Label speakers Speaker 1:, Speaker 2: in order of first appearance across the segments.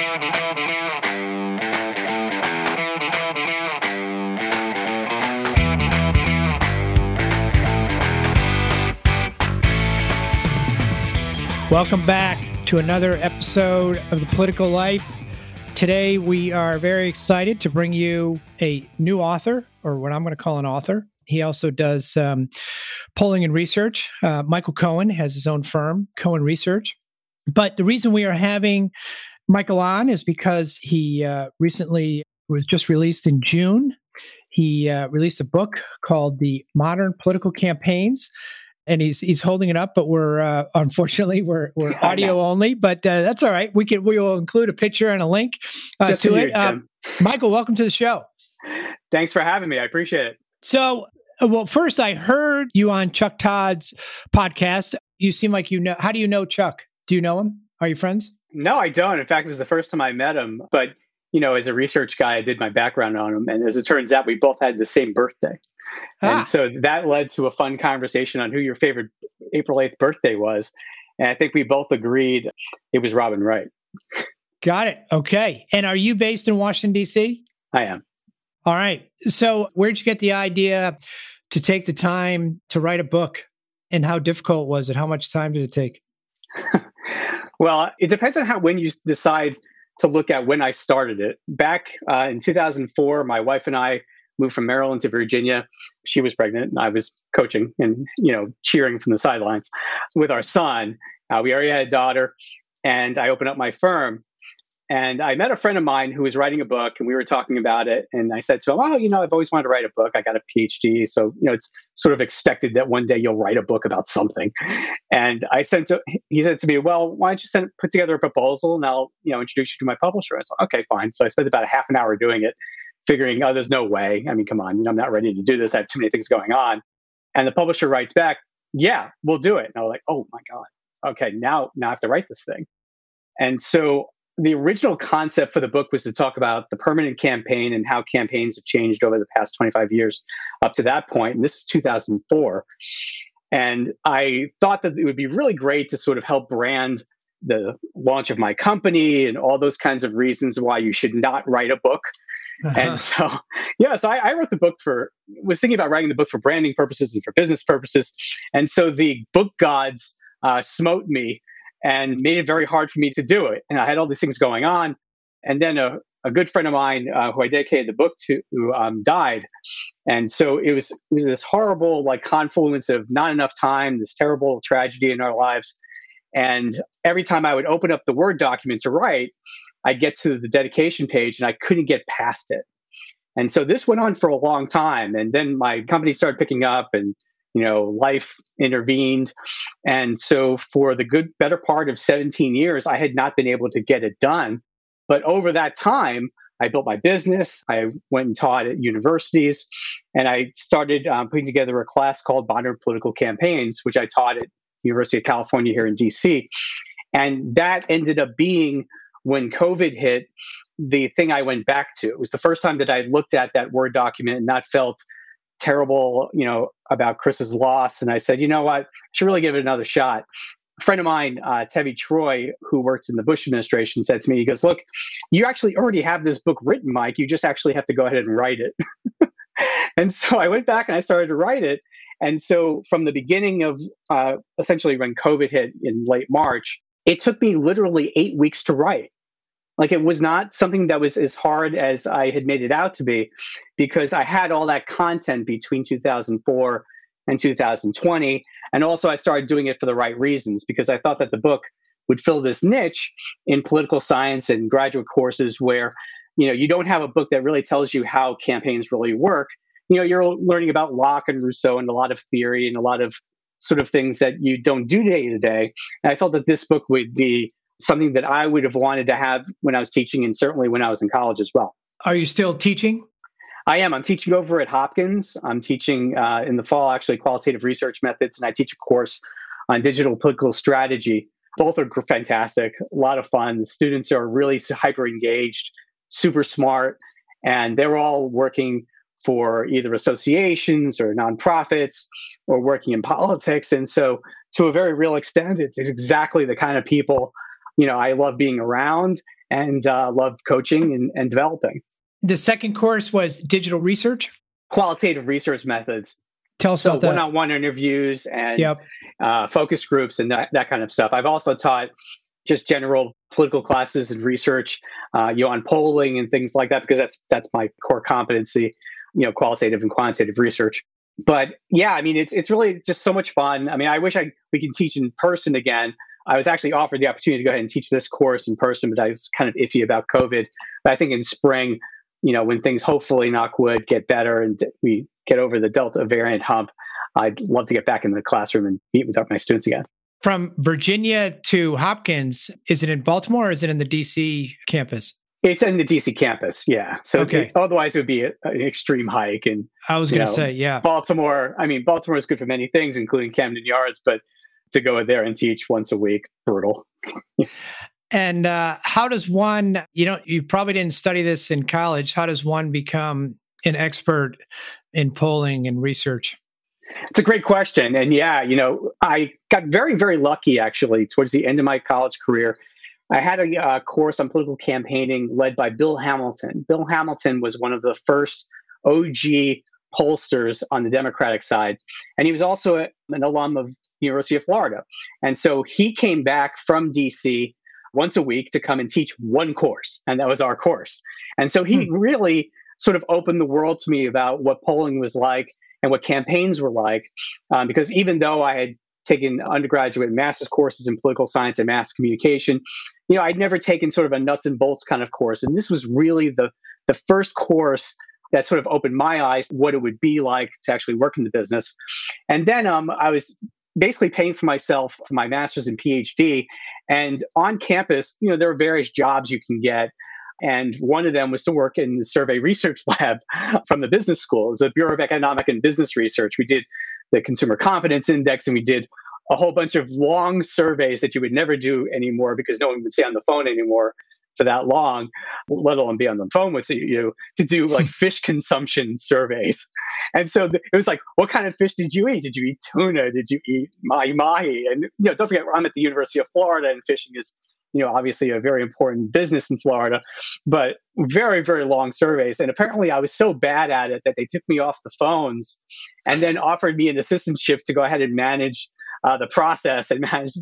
Speaker 1: Welcome back to another episode of The Political Life. Today, we are very excited to bring you a new author, or what I'm going to call an author. He also does polling and research. Michael Cohen has his own firm, Cohen Research. But the reason we are having Michael on is because he recently was just released in June. He released a book called The Modern Political Campaigns. And he's holding it up, but we're unfortunately we're audio only. But that's all right. We will include a picture and a link to it. Michael, welcome to the show.
Speaker 2: Thanks for having me. I appreciate it.
Speaker 1: So, well, first I heard you on Chuck Todd's podcast. You seem like you know. How do you know Chuck? Do you know him? Are you friends?
Speaker 2: No, I don't. In fact, it was the first time I met him. But as a research guy, I did my background on him, and as it turns out, we both had the same birthday. And so that led to a fun conversation on who your favorite April 8th birthday was. And I think we both agreed it was Robin Wright.
Speaker 1: Got it. Okay. And are you based in Washington, D.C.?
Speaker 2: I am.
Speaker 1: All right. So where'd you get the idea to take the time to write a book? And how difficult was it? How much time did it take?
Speaker 2: Well, it depends on when you decide to look at when I started it. Back in 2004, my wife and I moved from Maryland to Virginia. She was pregnant and I was coaching and, cheering from the sidelines with our son. We already had a daughter, and I opened up my firm. And I met a friend of mine who was writing a book, and we were talking about it. And I said to him, I've always wanted to write a book. I got a PhD. So, it's sort of expected that one day you'll write a book about something. And he said to me, well, why don't you put together a proposal and I'll, introduce you to my publisher. I said, okay, fine. So I spent about a half an hour doing it, figuring, there's no way. I mean, come on, I'm not ready to do this. I have too many things going on. And the publisher writes back, yeah, we'll do it. And I was like, oh my God. Okay, now I have to write this thing. And so the original concept for the book was to talk about the permanent campaign and how campaigns have changed over the past 25 years up to that point. And this is 2004. And I thought that it would be really great to sort of help brand the launch of my company and all those kinds of reasons why you should not write a book. And so, I wrote the book was thinking about writing the book for branding purposes and for business purposes. And so the book gods smote me and made it very hard for me to do it. And I had all these things going on. And then a good friend of mine who I dedicated the book to died. And so it was this horrible confluence of not enough time, this terrible tragedy in our lives. And every time I would open up the Word document to write, I'd get to the dedication page and I couldn't get past it. And so this went on for a long time. And then my company started picking up and, life intervened. And so for the better part of 17 years, I had not been able to get it done. But over that time, I built my business. I went and taught at universities, and I started putting together a class called Modern Political Campaigns, which I taught at University of California here in DC. And that ended up being, when COVID hit, the thing I went back to. It was the first time that I looked at that Word document and not felt terrible, about Chris's loss. And I said, you know what, I should really give it another shot. A friend of mine, Tevi Troy, who works in the Bush administration, said to me, he goes, look, you actually already have this book written, Mike. You just actually have to go ahead and write it. And so I went back and I started to write it. And so from the beginning of essentially when COVID hit in late March, it took me literally 8 weeks to write. It was not something that was as hard as I had made it out to be, because I had all that content between 2004 and 2020. And also I started doing it for the right reasons, because I thought that the book would fill this niche in political science and graduate courses where, you don't have a book that really tells you how campaigns really work. You're learning about Locke and Rousseau and a lot of theory and a lot of sort of things that you don't do day to day. And I felt that this book would be something that I would have wanted to have when I was teaching, and certainly when I was in college as well.
Speaker 1: Are you still teaching?
Speaker 2: I am. I'm teaching over at Hopkins. I'm teaching in the fall, actually, qualitative research methods, and I teach a course on digital political strategy. Both are fantastic, a lot of fun. The students are really hyper engaged, super smart, and they're all working for either associations or nonprofits or working in politics. And so to a very real extent, it's exactly the kind of people, I love being around. and love coaching and developing.
Speaker 1: The second course was digital research?
Speaker 2: Qualitative research methods.
Speaker 1: Tell us about that.
Speaker 2: One-on-one interviews and focus groups and that kind of stuff. I've also taught just general political classes and research, on polling and things like that, because that's my core competency, qualitative and quantitative research. But yeah, I mean, it's really just so much fun. I mean, I wish we could teach in person again. I was actually offered the opportunity to go ahead and teach this course in person, but I was kind of iffy about COVID. But I think in spring, when things hopefully, knock wood, get better and we get over the Delta variant hump, I'd love to get back in the classroom and meet with my students again.
Speaker 1: From Virginia to Hopkins, is it in Baltimore or is it in the DC campus?
Speaker 2: It's in the DC campus, yeah. So otherwise it would be an extreme hike. And
Speaker 1: I was going to say, yeah.
Speaker 2: Baltimore is good for many things, including Camden Yards, but to go there and teach once a week, brutal.
Speaker 1: And how does one, you probably didn't study this in college, how does one become an expert in polling and research?
Speaker 2: It's a great question. And yeah, I got very, very lucky actually towards the end of my college career. I had a course on political campaigning led by Bill Hamilton. Bill Hamilton was one of the first OG pollsters on the Democratic side. And he was also an alum of the University of Florida. And so he came back from DC once a week to come and teach one course. And that was our course. And so he really sort of opened the world to me about what polling was like and what campaigns were like. Because even though I had taken undergraduate and master's courses in political science and mass communication, I'd never taken sort of a nuts and bolts kind of course. And this was really the first course that sort of opened my eyes to what it would be like to actually work in the business. And then I was basically paying for myself for my master's and PhD. And on campus, there are various jobs you can get. And one of them was to work in the survey research lab from the business school. It was the Bureau of Economic and Business Research. We did the Consumer Confidence Index, and we did a whole bunch of long surveys that you would never do anymore because no one would stay on the phone anymore for that long, let alone be on the phone with you, to do like fish consumption surveys. And so it was like, what kind of fish did you eat? Did you eat tuna? Did you eat mahi-mahi? And don't forget, I'm at the University of Florida, and fishing is obviously a very important business in Florida, but very, very long surveys. And apparently I was so bad at it that they took me off the phones and then offered me an assistantship to go ahead and manage the process and manage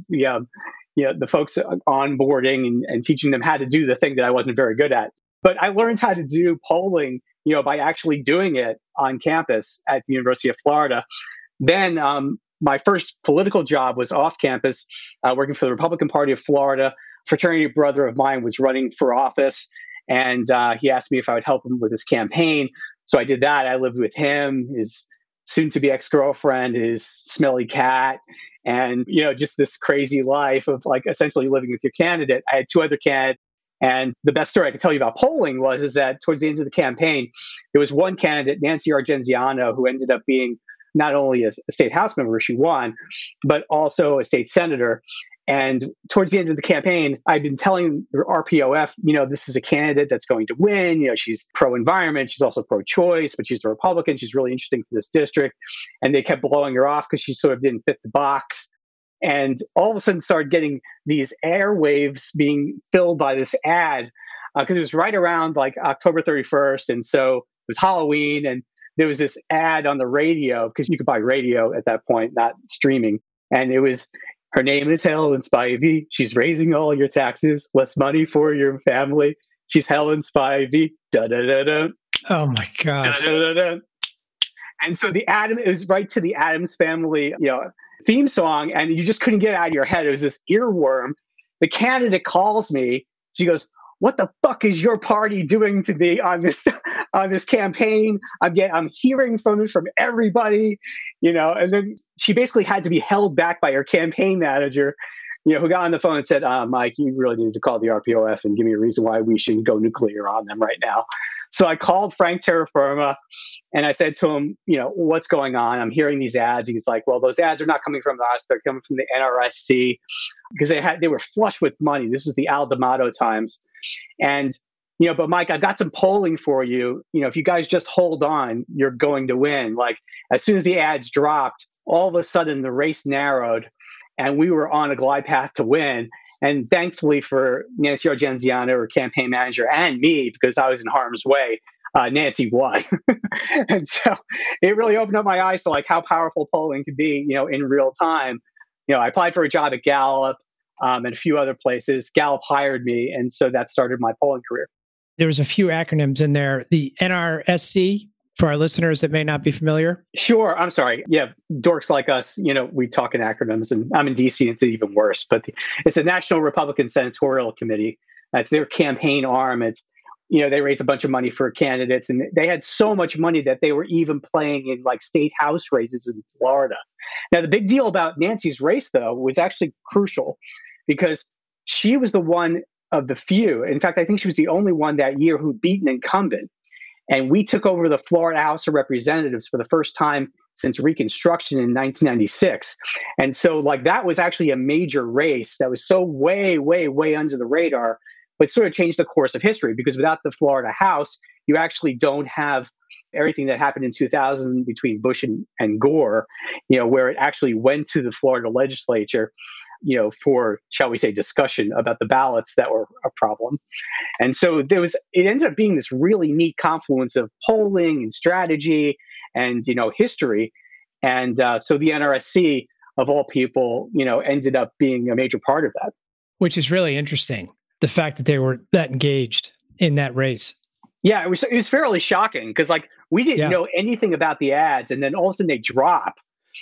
Speaker 2: the folks onboarding and teaching them how to do the thing that I wasn't very good at. But I learned how to do polling, by actually doing it on campus at the University of Florida. Then my first political job was off campus, working for the Republican Party of Florida. Fraternity brother of mine was running for office, and he asked me if I would help him with his campaign. So I did that. I lived with him, his soon-to-be ex-girlfriend, his smelly cat, and just this crazy life of like essentially living with your candidate. I had two other candidates, and the best story I could tell you about polling is that towards the end of the campaign, there was one candidate, Nancy Argenziano, who ended up being not only a state house member, she won, but also a state senator. And towards the end of the campaign, I've been telling the RPOF, this is a candidate that's going to win. She's pro-environment. She's also pro-choice, but she's a Republican. She's really interesting for this district. And they kept blowing her off because she sort of didn't fit the box. And all of a sudden started getting these airwaves being filled by this ad because it was right around like October 31st. And so it was Halloween. And there was this ad on the radio because you could buy radio at that point, not streaming. And it was, her name is Helen Spivey. She's raising all your taxes, less money for your family. She's Helen Spivey. Da da da da.
Speaker 1: Oh my God.
Speaker 2: Da, da, da, da. And so it was right to the Addams Family, theme song, and you just couldn't get it out of your head. It was this earworm. The candidate calls me. She goes, "What the fuck is your party doing to me on this campaign? I'm hearing from everybody, And then she basically had to be held back by her campaign manager, who got on the phone and said, "Mike, you really need to call the RPOF and give me a reason why we should go nuclear on them right now." So I called Frank Terra Firma and I said to him, "What's going on? I'm hearing these ads." He's like, "Well, those ads are not coming from us; they're coming from the NRSC because they were flush with money. This is the Al D'Amato times." And, but Mike, I've got some polling for you. If you guys just hold on, you're going to win. Like as soon as the ads dropped, all of a sudden the race narrowed and we were on a glide path to win. And thankfully for Nancy Argenziano, her campaign manager, and me, because I was in harm's way, Nancy won. And so it really opened up my eyes to like how powerful polling could be, in real time. I applied for a job at Gallup and a few other places. Gallup hired me. And so that started my polling career.
Speaker 1: There was a few acronyms in there. The NRSC, for our listeners that may not be familiar.
Speaker 2: Sure. I'm sorry. Yeah. Dorks like us, we talk in acronyms, and I'm in DC, and it's even worse. But it's the National Republican Senatorial Committee. That's their campaign arm. It's, they raised a bunch of money for candidates, and they had so much money that they were even playing in like state house races in Florida. Now, the big deal about Nancy's race, though, was actually crucial because she was the one of the few. In fact, I think she was the only one that year who beat an incumbent. And we took over the Florida House of Representatives for the first time since Reconstruction in 1996. And so like that was actually a major race that was so way, way, way under the radar, but sort of changed the course of history, because without the Florida House, you actually don't have everything that happened in 2000 between Bush and Gore, where it actually went to the Florida legislature, for, shall we say, discussion about the ballots that were a problem. And so it ended up being this really neat confluence of polling and strategy and, history. And so the NRSC, of all people, ended up being a major part of that.
Speaker 1: Which is really interesting, the fact that they were that engaged in that race.
Speaker 2: Yeah, it was fairly shocking because like we didn't know anything about the ads, and then all of a sudden they drop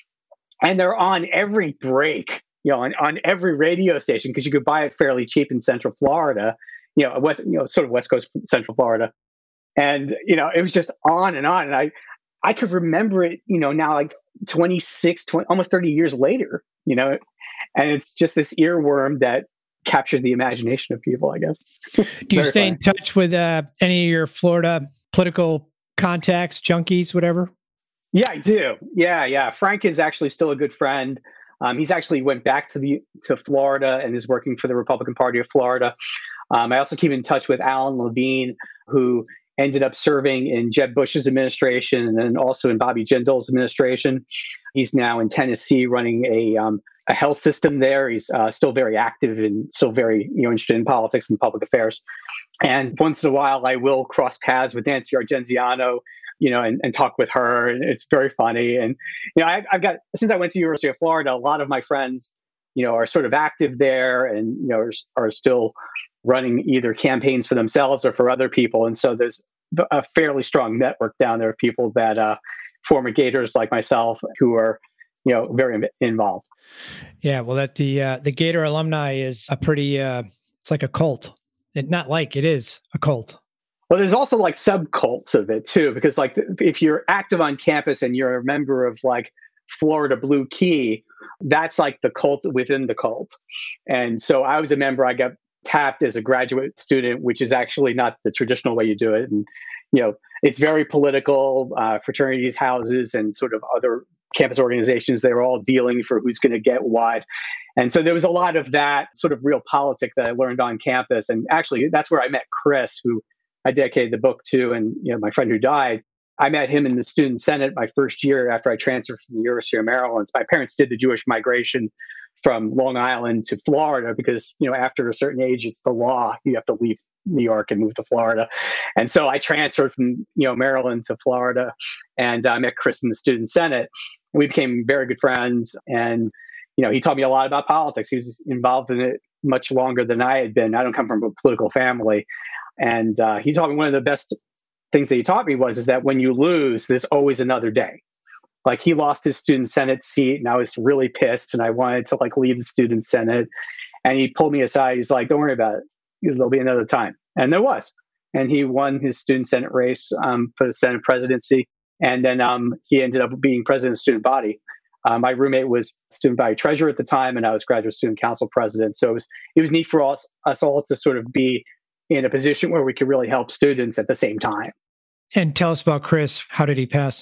Speaker 2: and they're on every break. On every radio station, because you could buy it fairly cheap in Central Florida, sort of West Coast Central Florida. And, it was just on. And I could remember it, now like 20, almost 30 years later, and it's just this earworm that captured the imagination of people, I guess.
Speaker 1: Do you stay in touch with any of your Florida political contacts, junkies, whatever?
Speaker 2: Yeah, I do. Yeah. Frank is actually still a good friend. He's actually went back to Florida and is working for the Republican Party of Florida. I also keep in touch with Alan Levine, who ended up serving in Jeb Bush's administration and then also in Bobby Jindal's administration. He's now in Tennessee running a health system there. He's still very active and still very interested in politics and public affairs. And once in a while, I will cross paths with Nancy Argenziano, and talk with her. And it's very funny. And, I've got, since I went to the University of Florida, a lot of my friends, are sort of active there and, are still running either campaigns for themselves or for other people. And so there's a fairly strong network down there of people that former Gators like myself who are, very involved.
Speaker 1: Yeah. Well, the Gator alumni is a pretty, it's like a cult. It is a cult.
Speaker 2: Well, there's also like subcults of it too, because like if you're active on campus and you're a member of like Florida Blue Key, that's like the cult within the cult. And so I was a member. I got tapped as a graduate student, which is actually not the traditional way you do it. And, it's very political, fraternities, houses, and sort of other campus organizations. They were all dealing for who's going to get what. And so there was a lot of that sort of real politic that I learned on campus. And actually, that's where I met Chris, who I dedicated the book to, and my friend who died. I met him in the student senate my first year after I transferred from the University of Maryland. My parents did the Jewish migration from Long Island to Florida because after a certain age, it's the law. You have to leave New York and move to Florida. And so I transferred from Maryland to Florida, and I met Chris in the student senate. We became very good friends, and he taught me a lot about politics. He was involved in it much longer than I had been. I don't come from a political family. And he taught me one of the best things that he taught me is that when you lose, there's always another day. Like he lost his student senate seat and I was really pissed and I wanted to like leave the student senate. And he pulled me aside. He's like, don't worry about it. There'll be another time. And there was. And he won his student senate race for the Senate presidency. And then he ended up being president of the student body. My roommate was student body treasurer at the time, and I was graduate student council president. So it was neat for us all to sort of be in a position where we could really help students at the same time.
Speaker 1: And tell us about Chris. How did he pass?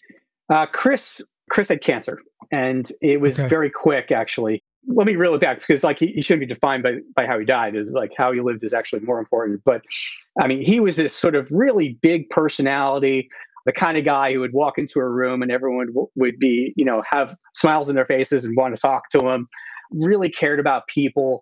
Speaker 2: Chris had cancer, and it was very quick, actually. Let me reel it back because like he shouldn't be defined by how he died. Is like how he lived is actually more important. But I mean, he was this sort of really big personality, the kind of guy who would walk into a room and everyone would be, have smiles in their faces and want to talk to him, really cared about people.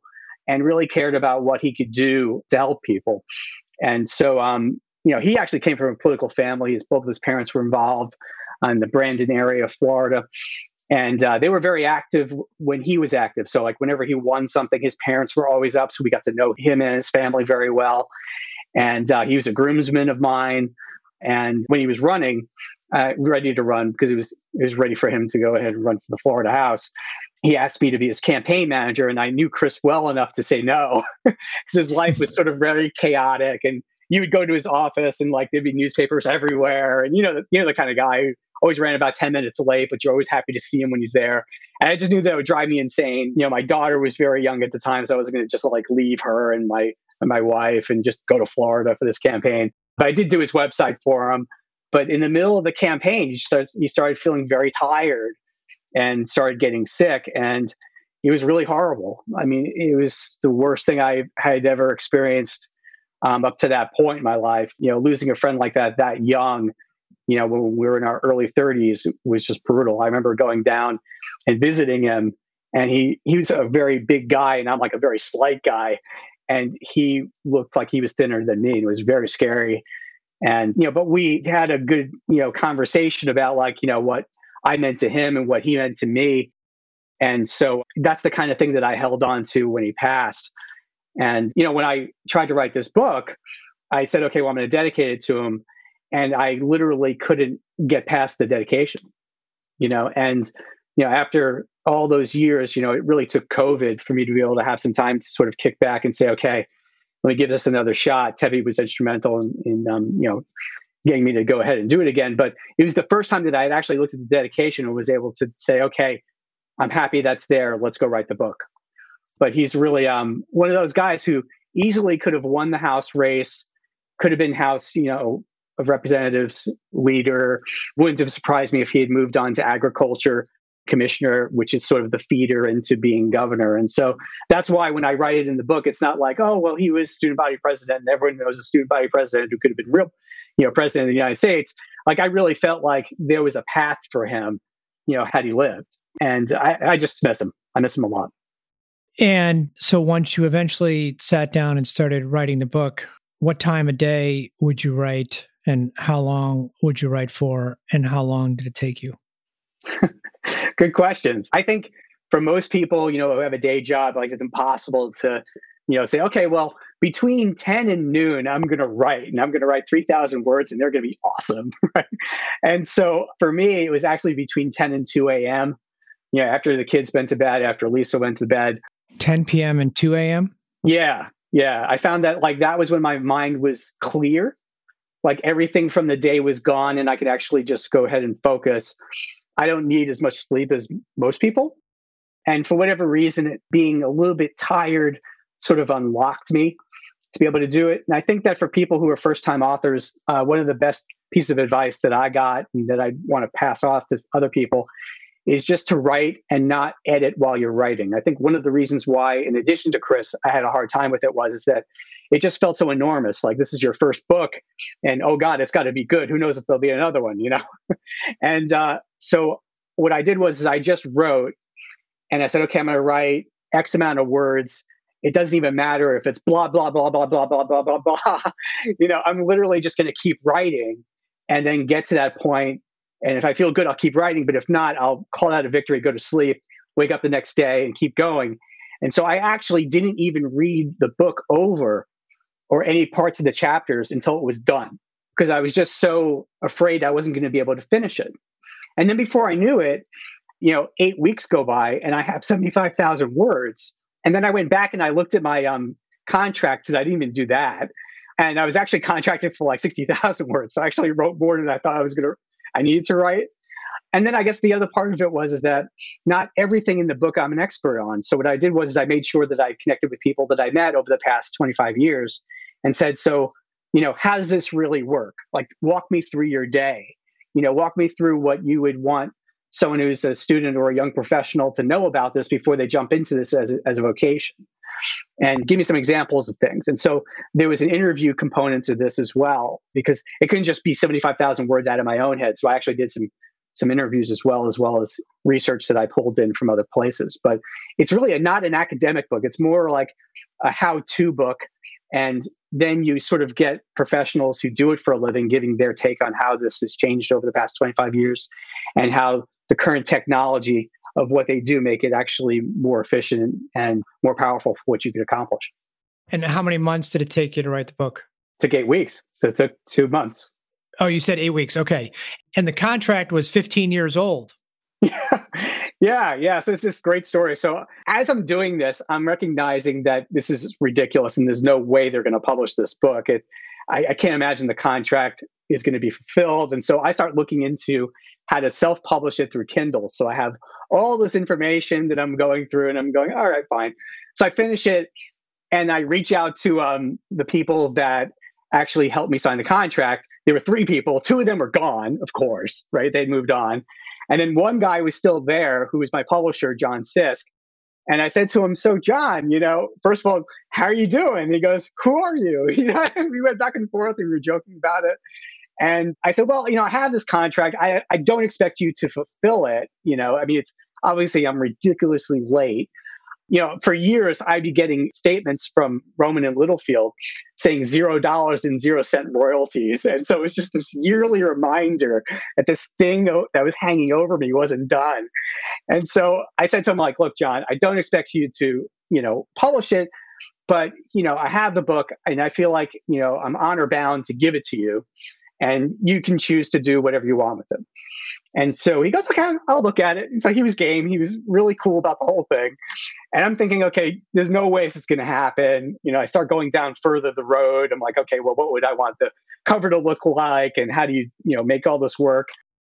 Speaker 2: and really cared about what he could do to help people. And so, he actually came from a political family. Both of his parents were involved in the Brandon area of Florida. And they were very active when he was active. So like whenever he won something, his parents were always up. So we got to know him and his family very well. And he was a groomsman of mine. And when he was running, ready to run, because it was ready for him to go ahead and run for the Florida House, he asked me to be his campaign manager. And I knew Chris well enough to say no, because his life was sort of very chaotic. And you would go to his office and like there'd be newspapers everywhere. And the kind of guy who always ran about 10 minutes late, but you're always happy to see him when he's there. And I just knew that would drive me insane. My daughter was very young at the time, so I wasn't going to just like leave her and my wife and just go to Florida for this campaign. But I did do his website for him. But in the middle of the campaign, he started feeling very tired and started getting sick. And it was really horrible. I mean, it was the worst thing I had ever experienced up to that point in my life. Losing a friend like that young, when we were in our early 30s, was just brutal. I remember going down and visiting him, and he was a very big guy, and I'm like a very slight guy. And he looked like he was thinner than me. It was very scary. And, but we had a good, conversation about what I meant to him and what he meant to me. And so that's the kind of thing that I held on to when he passed. And, when I tried to write this book, I said, okay, well, I'm going to dedicate it to him. And I literally couldn't get past the dedication, and, after all those years, it really took COVID for me to be able to have some time to sort of kick back and say, okay, let me give this another shot. Tevye was instrumental in getting me to go ahead and do it again. But it was the first time that I had actually looked at the dedication and was able to say, okay, I'm happy that's there. Let's go write the book. But he's really one of those guys who easily could have won the House race, could have been House, of Representatives leader. Wouldn't have surprised me if he had moved on to agriculture commissioner, which is sort of the feeder into being governor. And so that's why when I write it in the book, it's not like, oh, well, he was student body president and everyone knows a student body president who could have been real, president of the United States. Like I really felt like there was a path for him, had he lived. And I just miss him. I miss him a lot.
Speaker 1: And so once you eventually sat down and started writing the book, what time of day would you write, and how long would you write for, and how long did it take you?
Speaker 2: Good questions. I think for most people, who have a day job, like it's impossible to, say, okay, well, between 10 and noon, I'm going to write, and I'm going to write 3,000 words and they're going to be awesome. Right? And so for me, it was actually between 10 and 2 a.m. After the kids went to bed, after Lisa went to bed.
Speaker 1: 10 p.m. and 2 a.m.?
Speaker 2: Yeah. I found that that was when my mind was clear. Like everything from the day was gone and I could actually just go ahead and focus. I don't need as much sleep as most people. And for whatever reason, being a little bit tired sort of unlocked me to be able to do it. And I think that for people who are first-time authors, one of the best pieces of advice that I got and that I want to pass off to other people is just to write and not edit while you're writing. I think one of the reasons why, in addition to Chris, I had a hard time with it is that it just felt so enormous. Like this is your first book and oh God, it's got to be good. Who knows if there'll be another one, And so what I did was I just wrote and I said, okay, I'm going to write X amount of words. It doesn't even matter if it's blah, blah, blah, blah, blah, blah, blah, blah, blah. I'm literally just going to keep writing and then get to that point. And if I feel good, I'll keep writing. But if not, I'll call that a victory, go to sleep, wake up the next day and keep going. And so I actually didn't even read the book over or any parts of the chapters until it was done, because I was just so afraid I wasn't going to be able to finish it. And then before I knew it, 8 weeks go by and I have 75,000 words. And then I went back and I looked at my contract, because I didn't even do that. And I was actually contracted for like 60,000 words. So I actually wrote more than I thought I needed to write. And then I guess the other part of it is that not everything in the book I'm an expert on. So what I did was I made sure that I connected with people that I met over the past 25 years and said, so, how does this really work? Like, walk me through your day, walk me through what you would want someone who's a student or a young professional to know about this before they jump into this as a vocation, and give me some examples of things. And so there was an interview component to this as well, because it couldn't just be 75,000 words out of my own head. So I actually did some interviews as well as research that I pulled in from other places. But it's really not an academic book. It's more like a how-to book. And then you sort of get professionals who do it for a living giving their take on how this has changed over the past 25 years and how the current technology of what they do make it actually more efficient and more powerful for what you can accomplish.
Speaker 1: And how many months did it take you to write the book?
Speaker 2: It took 8 weeks. So it took 2 months.
Speaker 1: Oh, you said 8 weeks. Okay. And the contract was 15 years old.
Speaker 2: Yeah. So it's this great story. So as I'm doing this, I'm recognizing that this is ridiculous and there's no way they're going to publish this book. I can't imagine the contract is going to be fulfilled. And so I start looking into how to self-publish it through Kindle. So I have all this information that I'm going through and I'm going, all right, fine. So I finish it and I reach out to the people that actually helped me sign the contract. There were 3 people. 2 of them were gone, of course, right? They'd moved on. And then one guy was still there, who was my publisher, John Sisk. And I said to him, so John, first of all, how are you doing? And he goes, who are you? We went back and forth. We were joking about it. And I said, well, I have this contract. I don't expect you to fulfill it. It's obviously I'm ridiculously late. For years, I'd be getting statements from Rowman and Littlefield saying $0 and 0 cent royalties. And so it was just this yearly reminder that this thing that was hanging over me wasn't done. And so I said to him, like, look, John, I don't expect you to, publish it, but, I have the book and I feel like, I'm honor bound to give it to you and you can choose to do whatever you want with it. And so he goes, okay, I'll look at it. And so he was game. He was really cool about the whole thing. And I'm thinking, okay, there's no way this is going to happen. I start going down further the road. I'm like, okay, well, what would I want the cover to look like? And how do you, make all this work?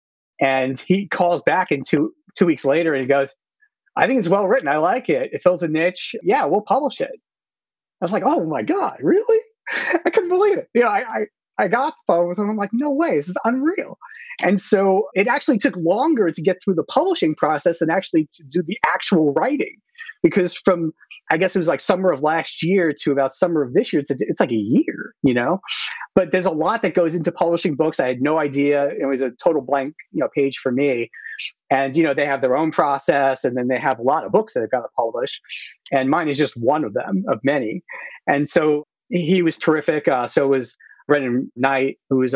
Speaker 2: And he calls back in two weeks later and he goes, I think it's well written. I like it. It fills a niche. Yeah, we'll publish it. I was like, oh my God, really? I couldn't believe it. I got off the phone with him. I'm like, no way, this is unreal. And so it actually took longer to get through the publishing process than actually to do the actual writing. Because from, I guess it was like summer of last year to about summer of this year, it's like a year, But there's a lot that goes into publishing books. I had no idea. It was a total blank, page for me. And, they have their own process and then they have a lot of books that they've got to publish. And mine is just one of them, of many. And so he was terrific. So was Brendan Knight, who was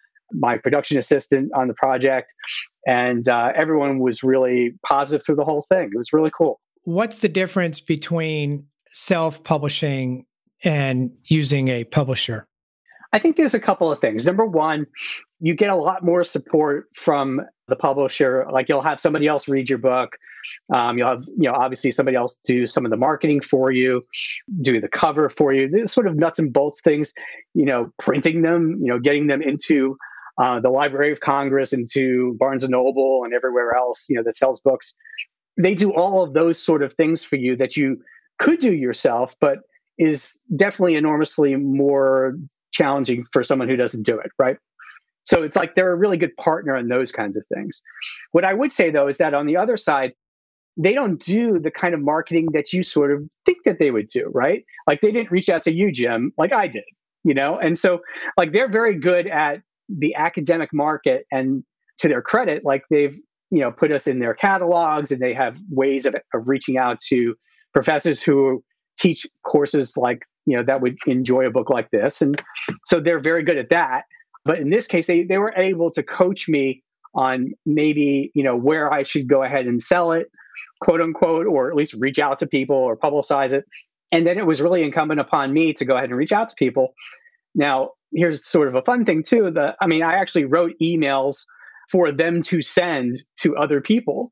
Speaker 2: my production assistant on the project. And everyone was really positive through the whole thing. It was really cool.
Speaker 1: What's the difference between self-publishing and using a publisher?
Speaker 2: I think there's a couple of things. Number one, you get a lot more support from the publisher. Like you'll have somebody else read your book. You'll have, obviously somebody else do some of the marketing for you, do the cover for you. There's sort of nuts and bolts things, printing them, getting them into the Library of Congress, into Barnes and Noble and everywhere else, that sells books. They do all of those sort of things for you that you could do yourself, but is definitely enormously more challenging for someone who doesn't do it, right? So it's like they're a really good partner in those kinds of things. What I would say, though, is that on the other side, they don't do the kind of marketing that you sort of think that they would do, right? Like they didn't reach out to you, Jim, like I did, And so like they're very good at the academic market, and to their credit, like they've, put us in their catalogs and they have ways of reaching out to professors who teach courses like, that would enjoy a book like this. And so they're very good at that. But in this case, they were able to coach me on maybe, where I should go ahead and sell it, quote unquote, or at least reach out to people or publicize it. And then it was really incumbent upon me to go ahead and reach out to people. Now, here's sort of a fun thing too. I actually wrote emails for them to send to other people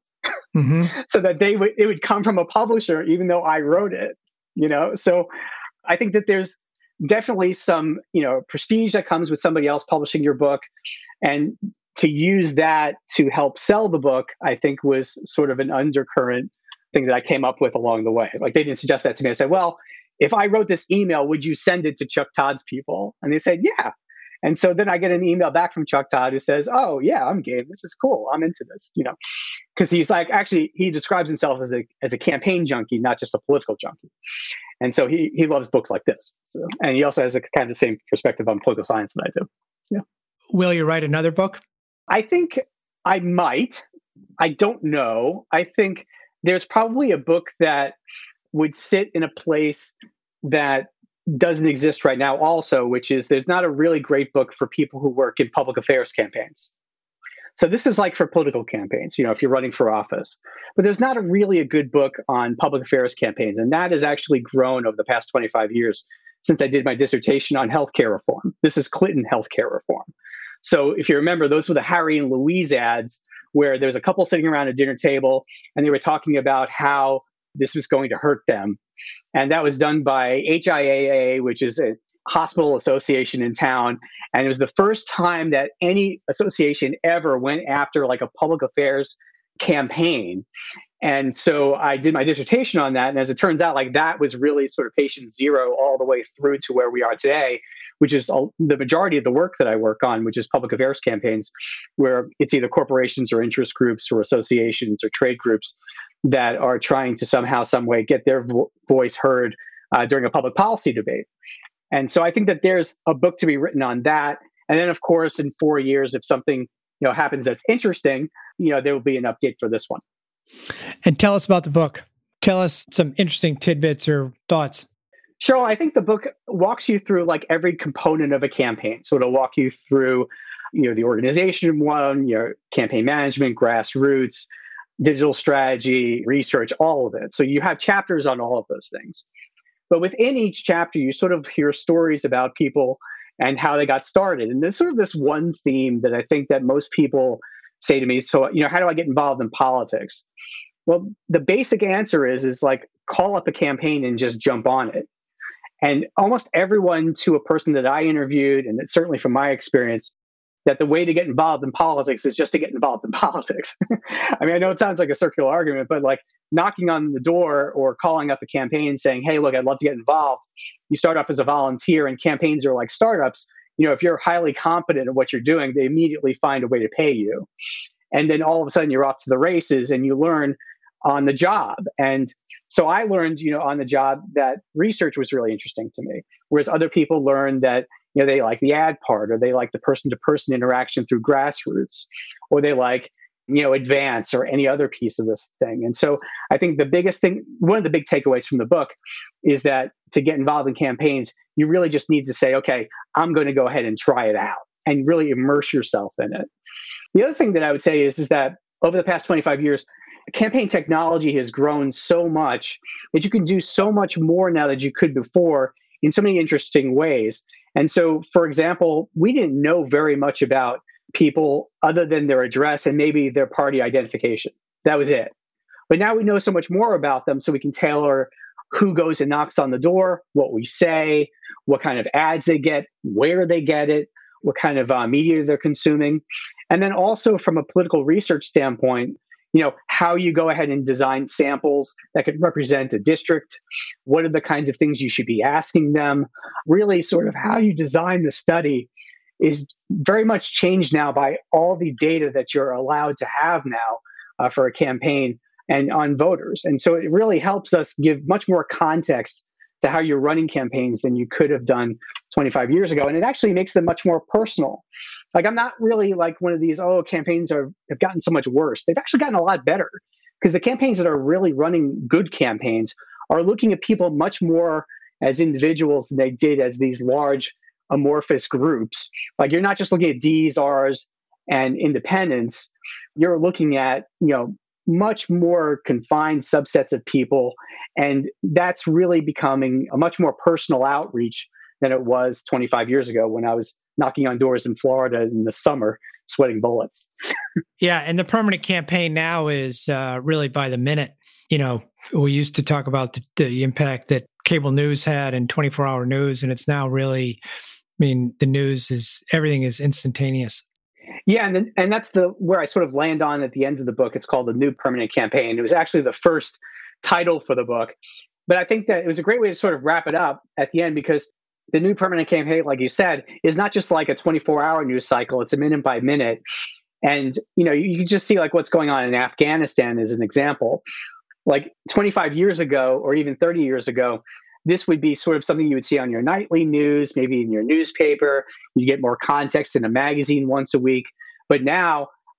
Speaker 2: so that it would come from a publisher, even though I wrote it, So I think that there's definitely some, prestige that comes with somebody else publishing your book. And to use that to help sell the book, I think was sort of an undercurrent thing that I came up with along the way. Like they didn't suggest that to me. I said, well, if I wrote this email, would you send it to Chuck Todd's people? And they said, yeah. And so then I get an email back from Chuck Todd who says, oh, yeah, I'm game. This is cool. I'm into this, because he's like, actually, he describes himself as a campaign junkie, not just a political junkie. And so he loves books like this. So, and he also has a kind of the same perspective on political science that I do. Yeah.
Speaker 1: Will you write another book?
Speaker 2: I think I might. I don't know. I think there's probably a book that would sit in a place that doesn't exist right now also, which is there's not a really great book for people who work in public affairs campaigns. So this is like for political campaigns, if you're running for office. But there's not really a good book on public affairs campaigns. And that has actually grown over the past 25 years since I did my dissertation on healthcare reform. This is Clinton healthcare reform. So if you remember, those were the Harry and Louise ads where there was a couple sitting around a dinner table and they were talking about how this was going to hurt them. And that was done by HIAA, which is a hospital association in town. And it was the first time that any association ever went after like a public affairs campaign. And so I did my dissertation on that. And as it turns out, like that was really sort of patient zero all the way through to where we are today, which is the majority of the work that I work on, which is public affairs campaigns, where it's either corporations or interest groups or associations or trade groups that are trying to somehow, some way get their voice heard during a public policy debate. And so I think that there's a book to be written on that. And then, of course, in 4 years, if something happens that's interesting, there will be an update for this one.
Speaker 1: And tell us about the book. Tell us some interesting tidbits or thoughts.
Speaker 2: Sure. I think the book walks you through like every component of a campaign. So it'll walk you through, the organization one, your campaign management, grassroots, digital strategy, research, all of it. So you have chapters on all of those things. But within each chapter, you sort of hear stories about people and how they got started. And there's sort of this one theme that I think that most people say to me, so, how do I get involved in politics? Well, the basic answer is like, call up a campaign and just jump on it. And almost everyone, to a person that I interviewed, and certainly from my experience, that the way to get involved in politics is just to get involved in politics. I mean, I know it sounds like a circular argument, but like knocking on the door or calling up a campaign saying, hey, look, I'd love to get involved. You start off as a volunteer, and campaigns are like startups. If you're highly competent at what you're doing, they immediately find a way to pay you. And then all of a sudden you're off to the races and you learn on the job. And so I learned, on the job that research was really interesting to me, whereas other people learned that, they like the ad part, or they like the person-to-person interaction through grassroots, or they like, advance or any other piece of this thing. And so I think the biggest thing, one of the big takeaways from the book is that to get involved in campaigns, you really just need to say, okay, I'm going to go ahead and try it out and really immerse yourself in it. The other thing that I would say is that over the past 25 years, campaign technology has grown so much that you can do so much more now than you could before in so many interesting ways. And so, for example, we didn't know very much about people other than their address and maybe their party identification. That was it. But now we know so much more about them, so we can tailor who goes and knocks on the door, what we say, what kind of ads they get, where they get it, what kind of media they're consuming. And then also from a political research standpoint, how you go ahead and design samples that could represent a district. What are the kinds of things you should be asking them? Really sort of how you design the study is very much changed now by all the data that you're allowed to have now for a campaign and on voters. And so it really helps us give much more context to how you're running campaigns than you could have done 25 years ago. And it actually makes them much more personal. Like, I'm not really like one of these, campaigns have gotten so much worse. They've actually gotten a lot better, because the campaigns that are really running good campaigns are looking at people much more as individuals than they did as these large amorphous groups. Like, you're not just looking at Ds, Rs, and independents. You're looking at, much more confined subsets of people. And that's really becoming a much more personal outreach than it was 25 years ago when I was knocking on doors in Florida in the summer, sweating bullets.
Speaker 1: Yeah. And the permanent campaign now is really by the minute. We used to talk about the impact that cable news had and 24-hour news. And it's now really, the news everything is instantaneous.
Speaker 2: Yeah, and that's where I sort of land on at the end of the book. It's called The New Permanent Campaign. It was actually the first title for the book. But I think that it was a great way to sort of wrap it up at the end, because the New Permanent Campaign, like you said, is not just like a 24-hour news cycle. It's a minute by minute. And, you can just see like what's going on in Afghanistan as an example. Like 25 years ago, or even 30 years ago, this would be sort of something you would see on your nightly news, maybe in your newspaper. You get more context in a magazine once a week. But now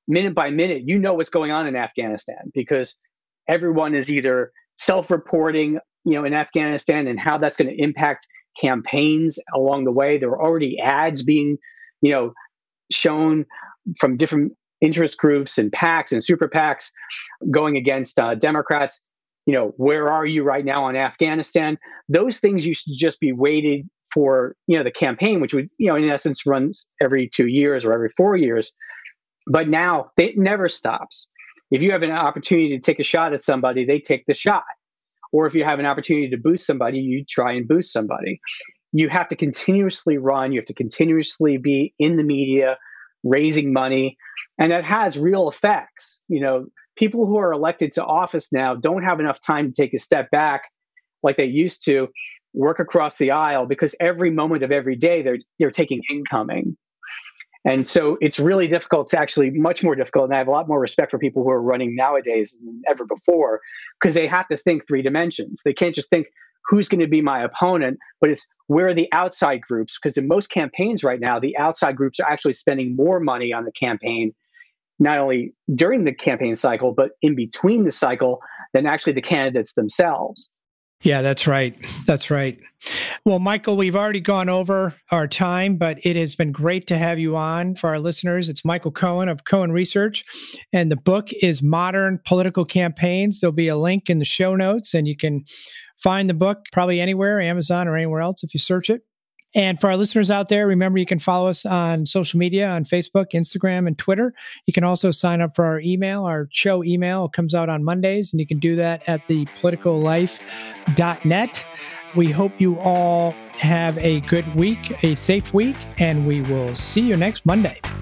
Speaker 2: minute by minute, you know what's going on in Afghanistan because everyone is either self-reporting, in Afghanistan and how that's going to impact campaigns along the way. There are already ads being, shown from different interest groups and PACs and super PACs going against Democrats. Where are you right now on Afghanistan? Those things used to just be waited for, the campaign, which would, in essence runs every 2 years or every 4 years. But now it never stops. If you have an opportunity to take a shot at somebody, they take the shot. Or if you have an opportunity to boost somebody, you try and boost somebody. You have to continuously run. You have to continuously be in the media, raising money. And that has real effects. People who are elected to office now don't have enough time to take a step back like they used to, work across the aisle, because every moment of every day they're taking incoming. And so it's really difficult to actually, much more difficult. And I have a lot more respect for people who are running nowadays than ever before, because they have to think 3 dimensions. They can't just think who's going to be my opponent, but it's where are the outside groups? Because in most campaigns right now, the outside groups are actually spending more money on the campaign, not only during the campaign cycle, but in between the cycle than actually the candidates themselves.
Speaker 1: Yeah, that's right. That's right. Well, Michael, we've already gone over our time, but it has been great to have you on. For our listeners, it's Michael Cohen of Cohen Research, and the book is Modern Political Campaigns. There'll be a link in the show notes, and you can find the book probably anywhere, Amazon or anywhere else if you search it. And for our listeners out there, remember you can follow us on social media, on Facebook, Instagram, and Twitter. You can also sign up for our email. Our show email comes out on Mondays, and you can do that at thepoliticallife.net. We hope you all have a good week, a safe week, and we will see you next Monday.